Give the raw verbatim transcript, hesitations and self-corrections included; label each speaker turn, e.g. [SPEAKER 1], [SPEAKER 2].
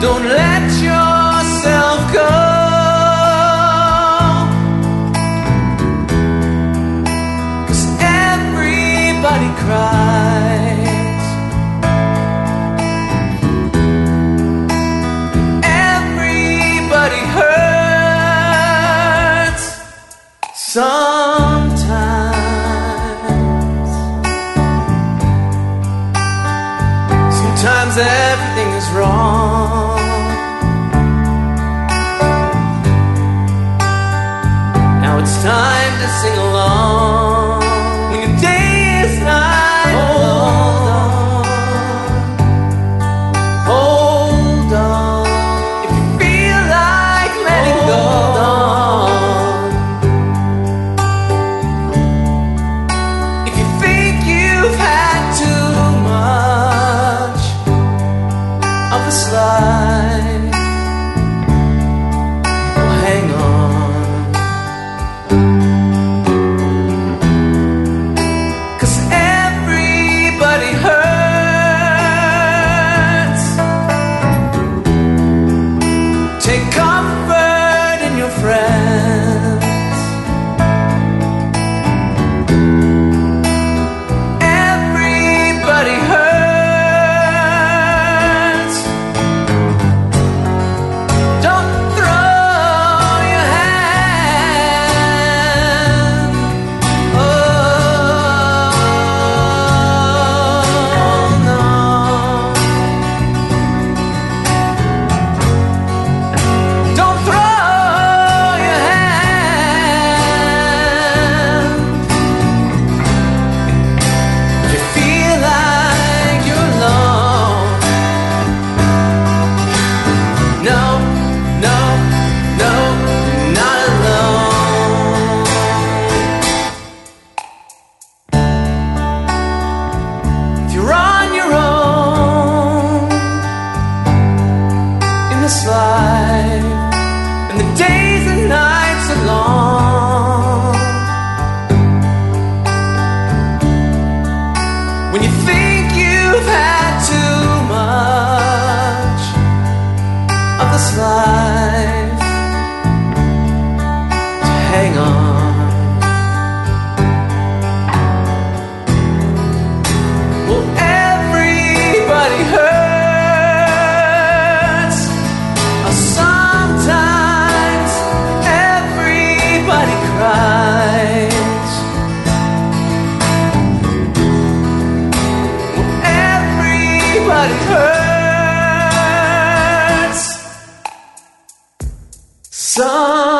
[SPEAKER 1] Don't let yourself go. Everybody cries. Everybody hurts sometimes. Sometimes everything is wrong. Now it's time to sing along. When your day is night, hold on, hold on. If you feel like letting go, on. If you think you've had too much of this life, well, hang on. Take comfort in your friends. Everybody hurts. Don't throw your hand. Oh no. Don't throw your hand. If you feel like you're alone, no, no, no, not alone. If you're on your own in this life, and the days and nights are long, when you think you've had too much of this life, to hang on. Well, everybody hurts. Sometimes everybody cries. Everybody hurts. Some